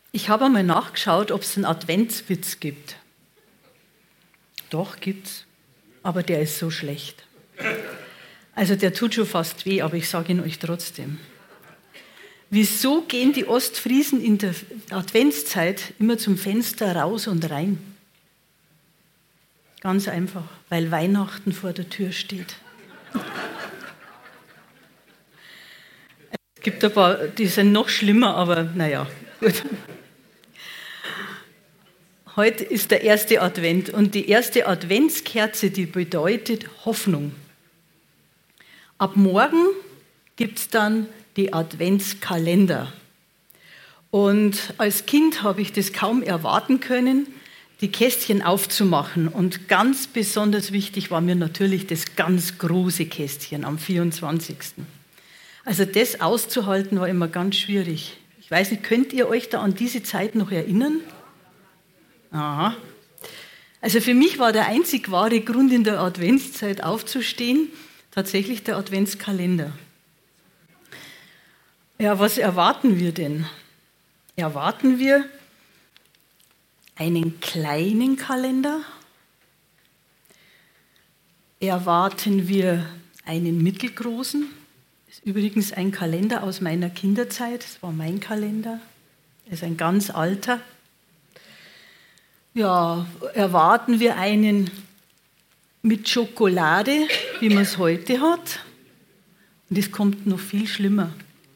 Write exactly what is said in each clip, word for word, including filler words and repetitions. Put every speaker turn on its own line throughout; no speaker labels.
Ich habe einmal nachgeschaut, ob es einen Adventswitz gibt. Doch, gibt's. Aber der ist so schlecht. Also der tut schon fast weh, aber ich sage ihn euch trotzdem. Wieso gehen die Ostfriesen in der Adventszeit immer zum Fenster raus und rein? Ganz einfach, weil Weihnachten vor der Tür steht. Es gibt ein paar, die sind noch schlimmer, aber naja, gut. Heute ist der erste Advent und die erste Adventskerze, die bedeutet Hoffnung. Ab morgen gibt es dann die Adventskalender. Und als Kind habe ich das kaum erwarten können, die Kästchen aufzumachen. Und ganz besonders wichtig war mir natürlich das ganz große Kästchen am vierundzwanzigsten Also das auszuhalten war immer ganz schwierig. Ich weiß nicht, könnt ihr euch da an diese Zeit noch erinnern? Aha. Also für mich war der einzig wahre Grund, in der Adventszeit aufzustehen, tatsächlich der Adventskalender. Ja, was erwarten wir denn? Erwarten wir einen kleinen Kalender? Erwarten wir einen mittelgroßen? Das ist übrigens ein Kalender aus meiner Kinderzeit, das war mein Kalender. Das ist ein ganz alter. Ja, erwarten wir einen mit Schokolade, wie man es heute hat? Und es kommt noch viel schlimmer.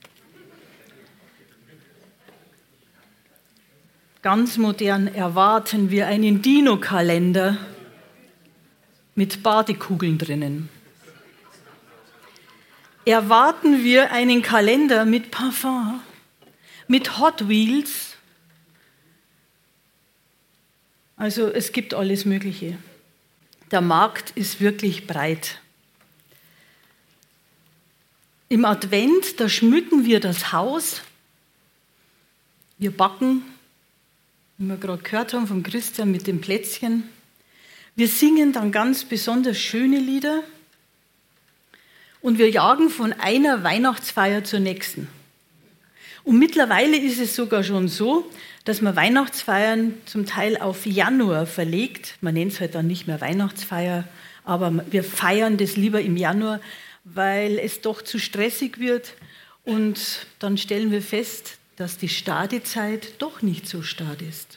Ganz modern erwarten wir einen Dino-Kalender mit Badekugeln drinnen. Erwarten wir einen Kalender mit Parfum, mit Hot Wheels. Also es gibt alles Mögliche. Der Markt ist wirklich breit. Im Advent, da schmücken wir das Haus, wir backen, wie wir gerade gehört haben vom Christian mit dem Plätzchen. Wir singen dann ganz besonders schöne Lieder und wir jagen von einer Weihnachtsfeier zur nächsten. Und mittlerweile ist es sogar schon so, dass man Weihnachtsfeiern zum Teil auf Januar verlegt. Man nennt es halt dann nicht mehr Weihnachtsfeier, aber wir feiern das lieber im Januar, weil es doch zu stressig wird. Und dann stellen wir fest, dass die Stadezeit doch nicht so stad ist.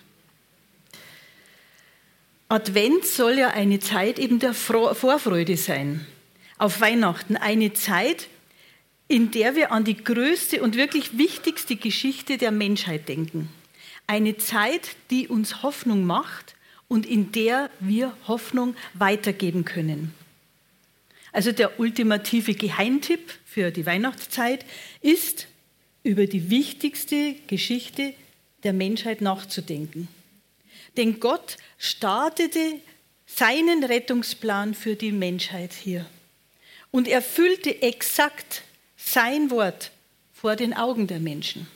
Advent soll ja eine Zeit eben der Vorfreude sein auf Weihnachten. Eine Zeit, in der wir an die größte und wirklich wichtigste Geschichte der Menschheit denken. Eine Zeit, die uns Hoffnung macht und in der wir Hoffnung weitergeben können. Also der ultimative Geheimtipp für die Weihnachtszeit ist, über die wichtigste Geschichte der Menschheit nachzudenken. Denn Gott startete seinen Rettungsplan für die Menschheit hier und erfüllte exakt sein Wort vor den Augen der Menschen.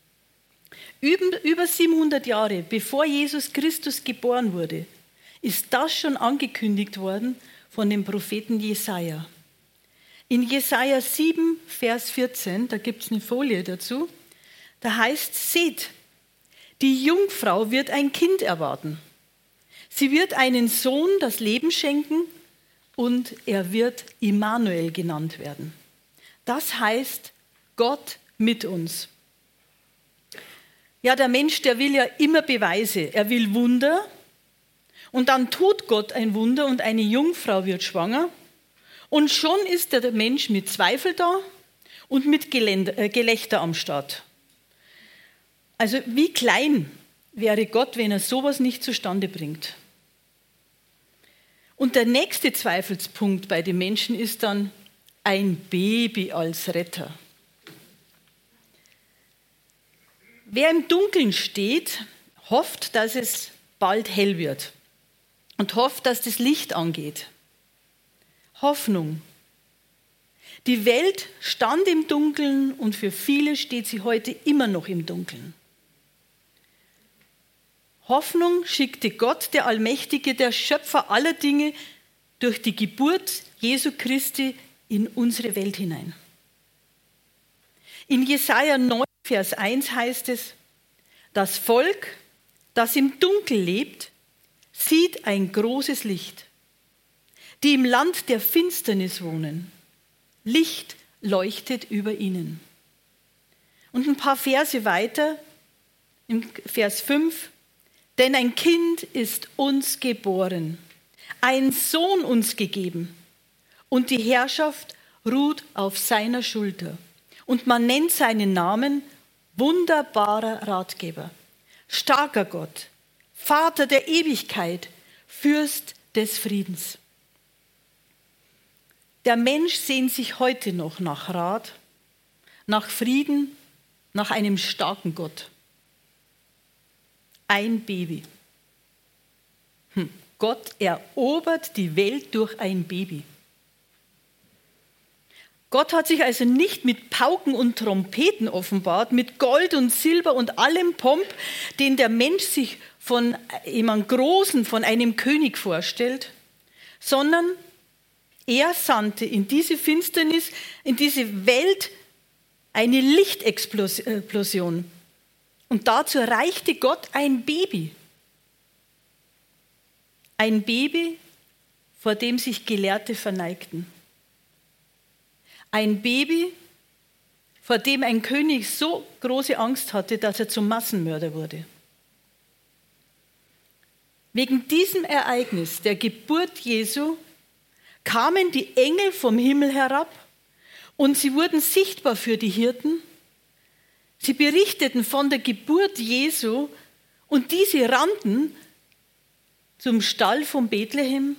Über siebenhundert Jahre bevor Jesus Christus geboren wurde, ist das schon angekündigt worden von dem Propheten Jesaja. In Jesaja sieben, Vers vierzehn, da gibt es eine Folie dazu, da heißt: Seht, die Jungfrau wird ein Kind erwarten. Sie wird einen Sohn das Leben schenken und er wird Immanuel genannt werden. Das heißt Gott mit uns. Ja, der Mensch, der will ja immer Beweise. Er will Wunder und dann tut Gott ein Wunder und eine Jungfrau wird schwanger und schon ist der Mensch mit Zweifel da und mit Gelächter am Start. Also wie klein wäre Gott, wenn er sowas nicht zustande bringt? Und der nächste Zweifelspunkt bei den Menschen ist dann ein Baby als Retter. Wer im Dunkeln steht, hofft, dass es bald hell wird und hofft, dass das Licht angeht. Hoffnung. Die Welt stand im Dunkeln und für viele steht sie heute immer noch im Dunkeln. Hoffnung schickte Gott, der Allmächtige, der Schöpfer aller Dinge, durch die Geburt Jesu Christi in unsere Welt hinein. In Jesaja neun, Vers eins heißt es: Das Volk, das im Dunkel lebt, sieht ein großes Licht. Die im Land der Finsternis wohnen, Licht leuchtet über ihnen. Und ein paar Verse weiter, im Vers fünf, denn ein Kind ist uns geboren, ein Sohn uns gegeben und die Herrschaft ruht auf seiner Schulter. Und man nennt seinen Namen wunderbarer Ratgeber, starker Gott, Vater der Ewigkeit, Fürst des Friedens. Der Mensch sehnt sich heute noch nach Rat, nach Frieden, nach einem starken Gott. Ein Baby. Hm. Gott erobert die Welt durch ein Baby. Gott hat sich also nicht mit Pauken und Trompeten offenbart, mit Gold und Silber und allem Pomp, den der Mensch sich von jemandem Großen, von einem König vorstellt, sondern er sandte in diese Finsternis, in diese Welt eine Lichtexplosion. Und dazu reichte Gott ein Baby. Ein Baby, vor dem sich Gelehrte verneigten. Ein Baby, vor dem ein König so große Angst hatte, dass er zum Massenmörder wurde. Wegen diesem Ereignis der Geburt Jesu kamen die Engel vom Himmel herab und sie wurden sichtbar für die Hirten. Sie berichteten von der Geburt Jesu und diese rannten zum Stall von Bethlehem,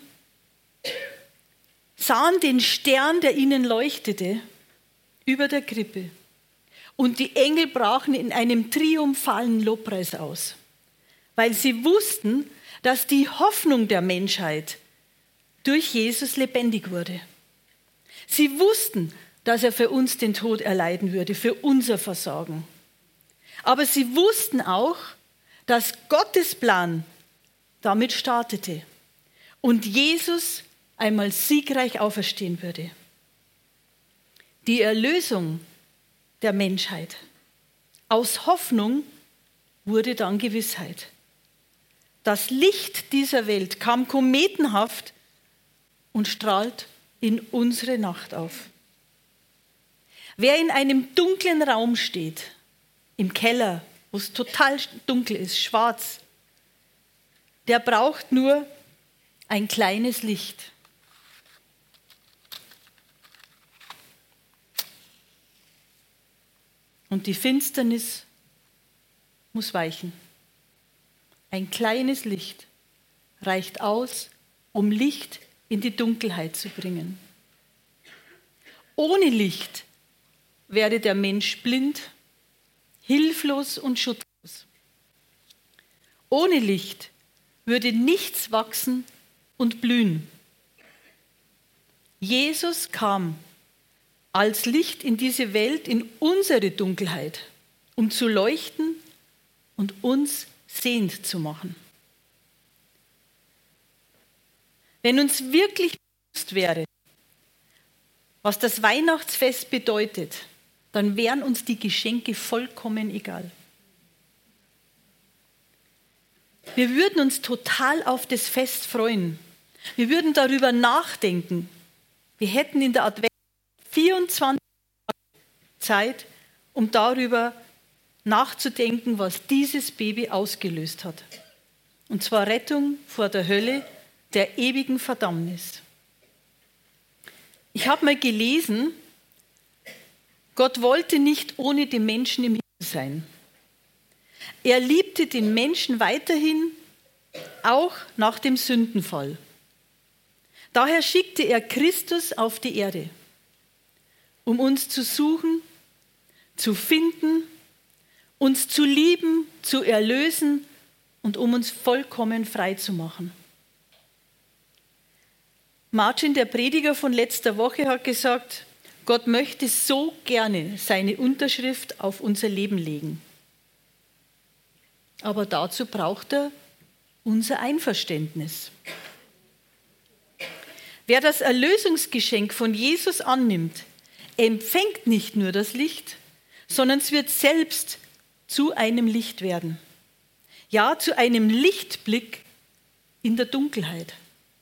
sahen den Stern, der ihnen leuchtete, über der Krippe. Und die Engel brachen in einem triumphalen Lobpreis aus, weil sie wussten, dass die Hoffnung der Menschheit durch Jesus lebendig wurde. Sie wussten, dass er für uns den Tod erleiden würde, für unser Versagen. Aber sie wussten auch, dass Gottes Plan damit startete und Jesus einmal siegreich auferstehen würde. Die Erlösung der Menschheit aus Hoffnung wurde dann Gewissheit. Das Licht dieser Welt kam kometenhaft und strahlt in unsere Nacht auf. Wer in einem dunklen Raum steht, im Keller, wo es total dunkel ist, schwarz, der braucht nur ein kleines Licht. Und die Finsternis muss weichen. Ein kleines Licht reicht aus, um Licht in die Dunkelheit zu bringen. Ohne Licht wäre der Mensch blind, hilflos und schutzlos. Ohne Licht würde nichts wachsen und blühen. Jesus kam als Licht in diese Welt, in unsere Dunkelheit, um zu leuchten und uns sehend zu machen. Wenn uns wirklich bewusst wäre, was das Weihnachtsfest bedeutet, dann wären uns die Geschenke vollkommen egal. Wir würden uns total auf das Fest freuen. Wir würden darüber nachdenken. Wir hätten in der Advent vierundzwanzig Tage Zeit, um darüber nachzudenken, was dieses Baby ausgelöst hat. Und zwar Rettung vor der Hölle, der ewigen Verdammnis. Ich habe mal gelesen, Gott wollte nicht ohne den Menschen im Himmel sein. Er liebte den Menschen weiterhin, auch nach dem Sündenfall. Daher schickte er Christus auf die Erde, um uns zu suchen, zu finden, uns zu lieben, zu erlösen und um uns vollkommen frei zu machen. Martin, der Prediger von letzter Woche, hat gesagt, Gott möchte so gerne seine Unterschrift auf unser Leben legen. Aber dazu braucht er unser Einverständnis. Wer das Erlösungsgeschenk von Jesus annimmt, empfängt nicht nur das Licht, sondern es wird selbst zu einem Licht werden. Ja, zu einem Lichtblick in der Dunkelheit.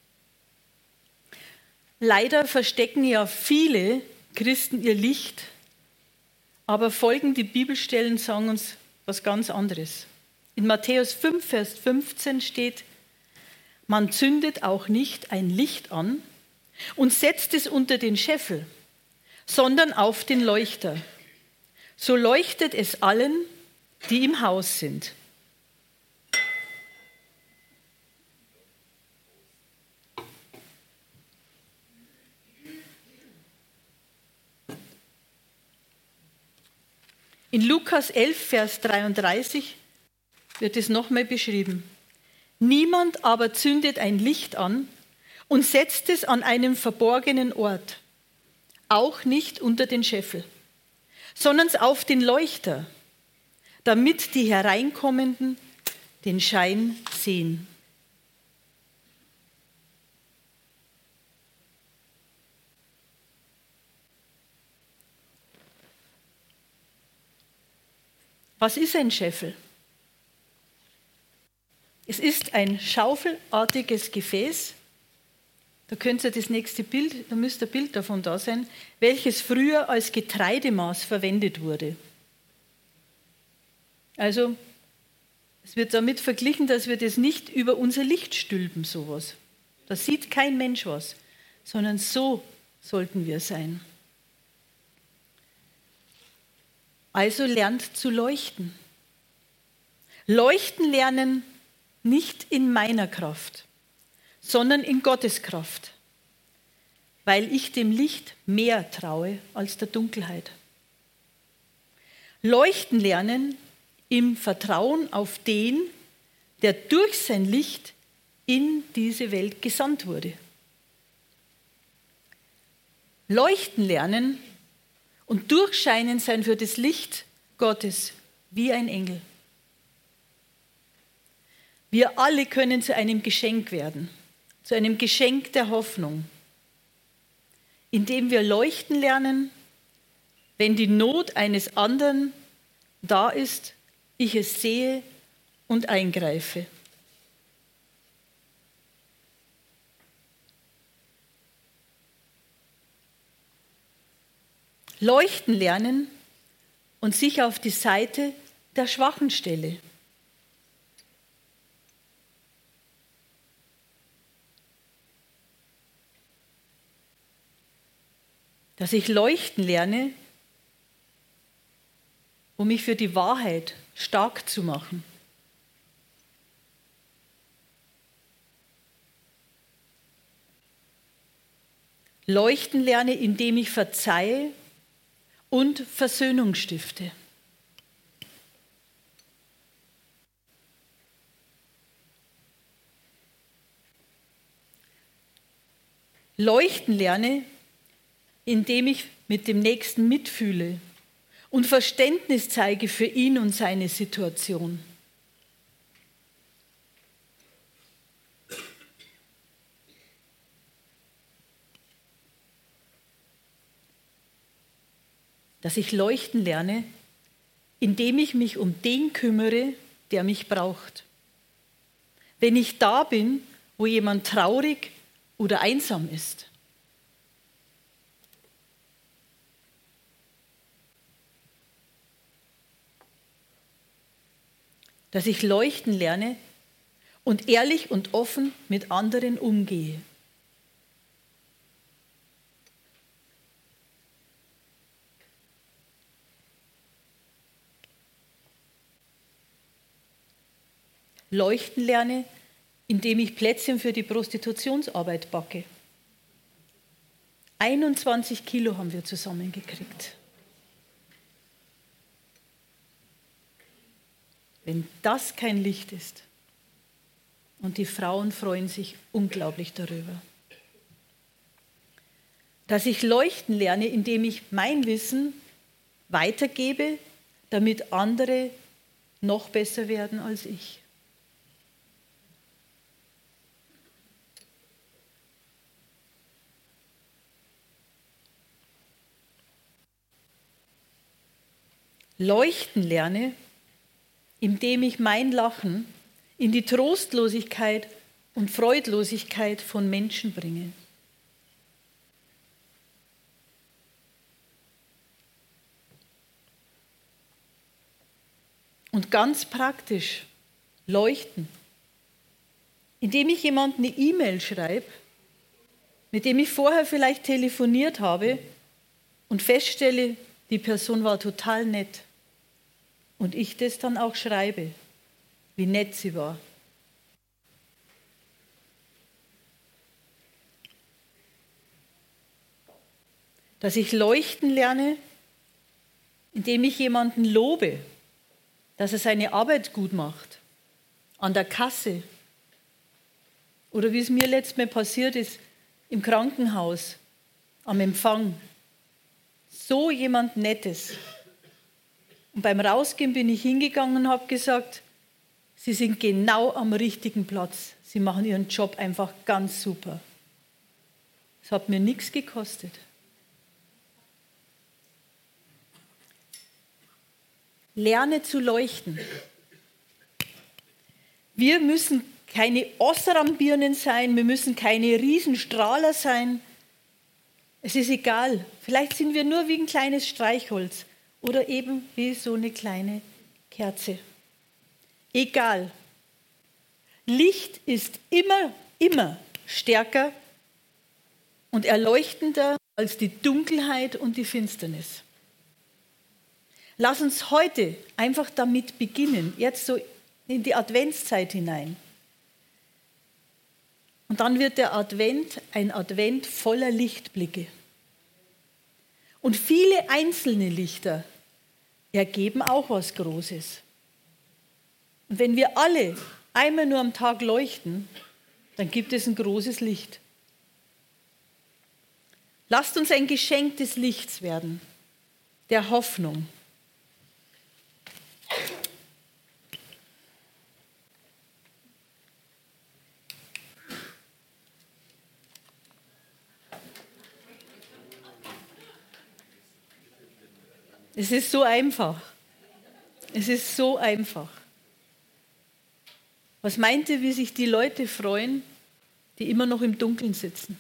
Leider verstecken ja viele Christen ihr Licht, aber folgende Bibelstellen sagen uns was ganz anderes. In Matthäus fünf, Vers fünfzehn steht: Man zündet auch nicht ein Licht an und setzt es unter den Scheffel, sondern auf den Leuchter. So leuchtet es allen, die im Haus sind. In Lukas elf, Vers dreiunddreißig wird es nochmal beschrieben. Niemand aber zündet ein Licht an und setzt es an einem verborgenen Ort, auch nicht unter den Scheffel, sondern auf den Leuchter, damit die Hereinkommenden den Schein sehen. Was ist ein Scheffel? Es ist ein schaufelartiges Gefäß, da könnt ihr das nächste Bild, da müsste ein Bild davon da sein, welches früher als Getreidemaß verwendet wurde. Also, es wird damit verglichen, dass wir das nicht über unser Licht stülpen, sowas. Da sieht kein Mensch was, sondern so sollten wir sein. Also lernt zu leuchten. Leuchten lernen nicht in meiner Kraft, sondern in Gottes Kraft, weil ich dem Licht mehr traue als der Dunkelheit. Leuchten lernen im Vertrauen auf den, der durch sein Licht in diese Welt gesandt wurde. Leuchten lernen und durchscheinen sein für das Licht Gottes wie ein Engel. Wir alle können zu einem Geschenk werden, zu einem Geschenk der Hoffnung, indem wir leuchten lernen, wenn die Not eines anderen da ist, ich es sehe und eingreife. Leuchten lernen und sich auf die Seite der Schwachen stelle. Dass ich leuchten lerne, um mich für die Wahrheit stark zu machen. Leuchten lerne, indem ich verzeihe und Versöhnung stifte. Leuchten lerne, indem ich mit dem Nächsten mitfühle und Verständnis zeige für ihn und seine Situation. Dass ich leuchten lerne, indem ich mich um den kümmere, der mich braucht. Wenn ich da bin, wo jemand traurig oder einsam ist. Dass ich leuchten lerne und ehrlich und offen mit anderen umgehe. Leuchten lerne, indem ich Plätzchen für die Prostitutionsarbeit backe. einundzwanzig Kilo haben wir zusammengekriegt. Wenn das kein Licht ist. Und die Frauen freuen sich unglaublich darüber. Dass ich leuchten lerne, indem ich mein Wissen weitergebe, damit andere noch besser werden als ich. Leuchten lerne, indem ich mein Lachen in die Trostlosigkeit und Freudlosigkeit von Menschen bringe. Und ganz praktisch leuchten, indem ich jemandem eine E-Mail schreibe, mit dem ich vorher vielleicht telefoniert habe und feststelle, die Person war total nett. Und ich das dann auch schreibe, wie nett sie war. Dass ich leuchten lerne, indem ich jemanden lobe, dass er seine Arbeit gut macht, an der Kasse. Oder wie es mir letztes Mal passiert ist, im Krankenhaus, am Empfang. So jemand Nettes. Und beim Rausgehen bin ich hingegangen und habe gesagt, Sie sind genau am richtigen Platz. Sie machen Ihren Job einfach ganz super. Es hat mir nichts gekostet. Lerne zu leuchten. Wir müssen keine Osram-Birnen sein, wir müssen keine Riesenstrahler sein. Es ist egal. Vielleicht sind wir nur wie ein kleines Streichholz oder eben wie so eine kleine Kerze. Egal. Licht ist immer, immer stärker und erleuchtender als die Dunkelheit und die Finsternis. Lass uns heute einfach damit beginnen, jetzt so in die Adventszeit hinein. Und dann wird der Advent ein Advent voller Lichtblicke. Und viele einzelne Lichter ergeben auch was Großes. Und wenn wir alle einmal nur am Tag leuchten, dann gibt es ein großes Licht. Lasst uns ein Geschenk des Lichts werden, der Hoffnung. Es ist so einfach. Es ist so einfach. Was meint ihr, wie sich die Leute freuen, die immer noch im Dunkeln sitzen?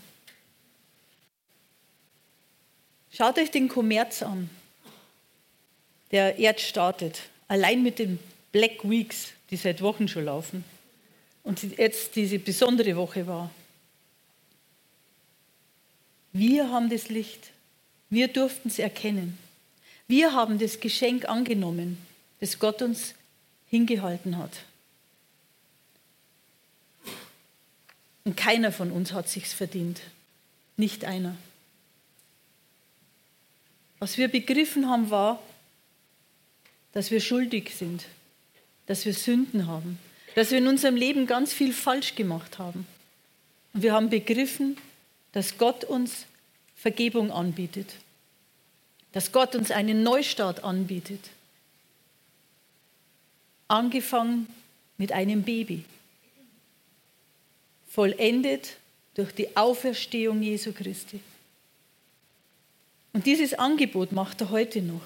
Schaut euch den Kommerz an, der jetzt startet. Allein mit den Black Weeks, die seit Wochen schon laufen. Und jetzt diese besondere Woche war. Wir haben das Licht. Wir durften es erkennen. Wir haben das Geschenk angenommen, das Gott uns hingehalten hat. Und keiner von uns hat sich's verdient. Nicht einer. Was wir begriffen haben, war, dass wir schuldig sind, dass wir Sünden haben, dass wir in unserem Leben ganz viel falsch gemacht haben. Und wir haben begriffen, dass Gott uns Vergebung anbietet, dass Gott uns einen Neustart anbietet. Angefangen mit einem Baby, vollendet durch die Auferstehung Jesu Christi. Und dieses Angebot macht er heute noch.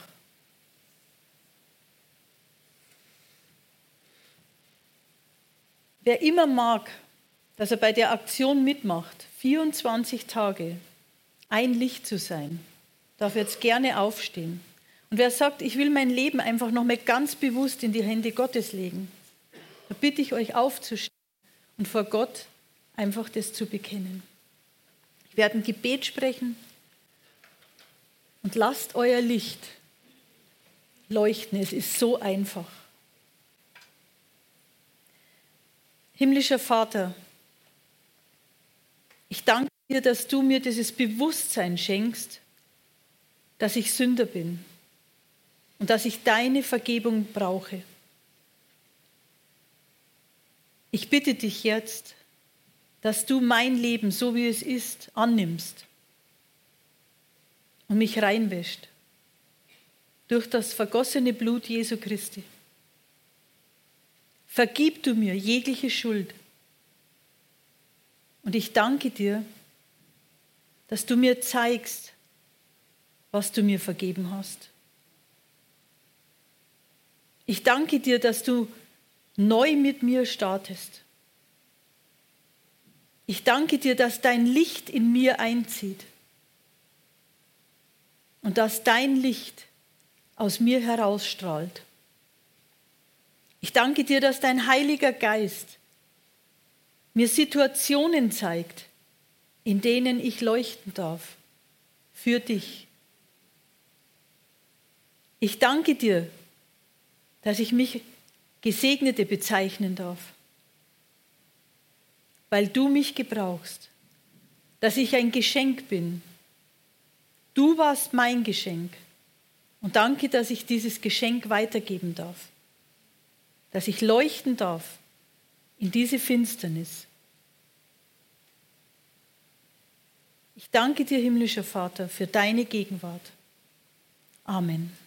Wer immer mag, dass er bei der Aktion mitmacht, vierundzwanzig Tage ein Licht zu sein, darf jetzt gerne aufstehen. Und wer sagt, ich will mein Leben einfach noch mal ganz bewusst in die Hände Gottes legen, da bitte ich euch aufzustehen und vor Gott einfach das zu bekennen. Ich werde ein Gebet sprechen und lasst euer Licht leuchten. Es ist so einfach. Himmlischer Vater, ich danke dir, dass du mir dieses Bewusstsein schenkst, dass ich Sünder bin und dass ich deine Vergebung brauche. Ich bitte dich jetzt, dass du mein Leben, so wie es ist, annimmst und mich reinwäscht durch das vergossene Blut Jesu Christi. Vergib du mir jegliche Schuld. Und ich danke dir, dass du mir zeigst, was du mir vergeben hast. Ich danke dir, dass du neu mit mir startest. Ich danke dir, dass dein Licht in mir einzieht und dass dein Licht aus mir herausstrahlt. Ich danke dir, dass dein Heiliger Geist mir Situationen zeigt, in denen ich leuchten darf, für dich. Ich danke dir, dass ich mich Gesegnete bezeichnen darf, weil du mich gebrauchst, dass ich ein Geschenk bin. Du warst mein Geschenk und danke, dass ich dieses Geschenk weitergeben darf, dass ich leuchten darf in diese Finsternis. Ich danke dir, himmlischer Vater, für deine Gegenwart. Amen.